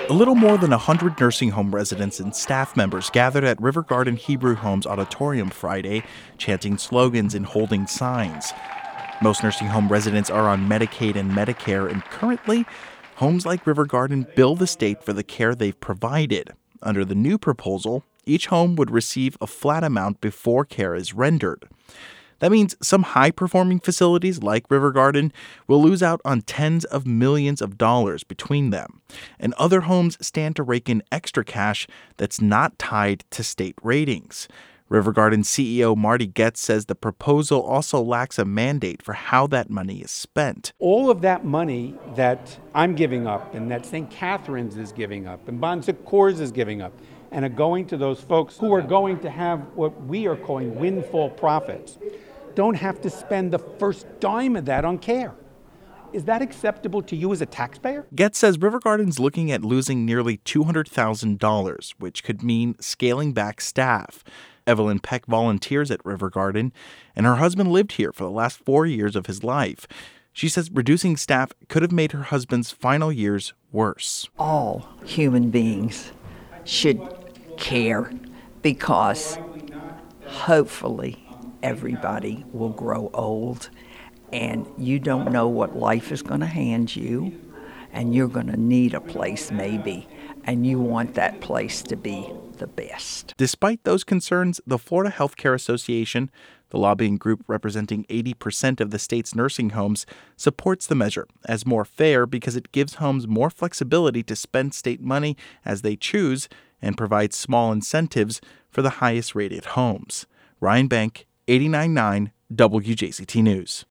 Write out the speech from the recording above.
A little more than 100 nursing home residents and staff members gathered at River Garden Hebrew Homes Auditorium Friday, chanting slogans and holding signs. Most nursing home residents are on Medicaid and Medicare, and currently, homes like River Garden bill the state for the care they've provided. Under the new proposal, each home would receive a flat amount before care is rendered. That means some high-performing facilities like River Garden will lose out on tens of millions of dollars between them, and other homes stand to rake in extra cash that's not tied to state ratings. River Garden CEO Marty Goetz says the proposal also lacks a mandate for how that money is spent. All of that money that I'm giving up and that St. Catherine's is giving up and Bon Secours is giving up and are going to those folks who are going to have what we are calling windfall profits, don't have to spend the first dime of that on care. Is that acceptable to you as a taxpayer? Goetz says River Garden's looking at losing nearly $200,000, which could mean scaling back staff. Evelyn Peck volunteers at River Garden, and her husband lived here for the last 4 years of his life. She says reducing staff could have made her husband's final years worse. All human beings should care because hopefully everybody will grow old and you don't know what life is going to hand you, and you're going to need a place maybe, and you want that place to be the best. Despite those concerns, the Florida Healthcare Association, the lobbying group representing 80% of the state's nursing homes, supports the measure as more fair because it gives homes more flexibility to spend state money as they choose and provides small incentives for the highest rated homes. Ryan Bank, 89.9 WJCT News.